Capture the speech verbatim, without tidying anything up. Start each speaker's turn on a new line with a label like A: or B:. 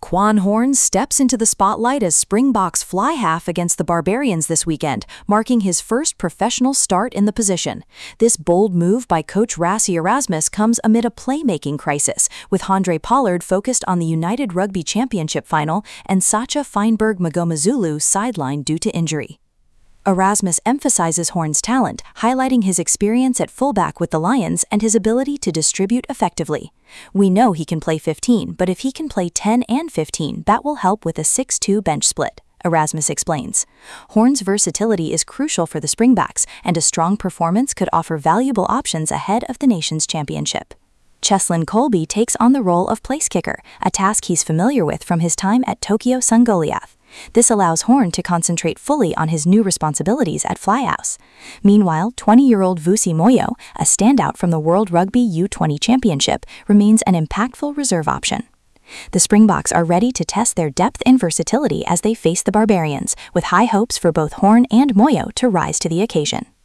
A: Quan Horn steps into the spotlight as Springboks fly half against the Barbarians this weekend, marking his first professional start in the position. This bold move by coach Rassie Erasmus comes amid a playmaking crisis, with Handré Pollard focused on the United Rugby Championship final and Sacha Feinberg-Magomezulu sidelined due to injury. Erasmus emphasizes Horn's talent, highlighting his experience at fullback with the Lions and his ability to distribute effectively. "We know he can play fifteen, but if he can play ten and fifteen, that will help with a six two bench split," Erasmus explains. Horn's versatility is crucial for the Springboks, and a strong performance could offer valuable options ahead of the nation's championship. Cheslin Kolbe takes on the role of place kicker, a task he's familiar with from his time at Tokyo Sun Goliath. This allows Horn to concentrate fully on his new responsibilities at Flyhouse. Meanwhile, twenty-year-old Vusi Moyo, a standout from the World Rugby U twenty Championship, remains an impactful reserve option. The Springboks are ready to test their depth and versatility as they face the Barbarians, with high hopes for both Horn and Moyo to rise to the occasion.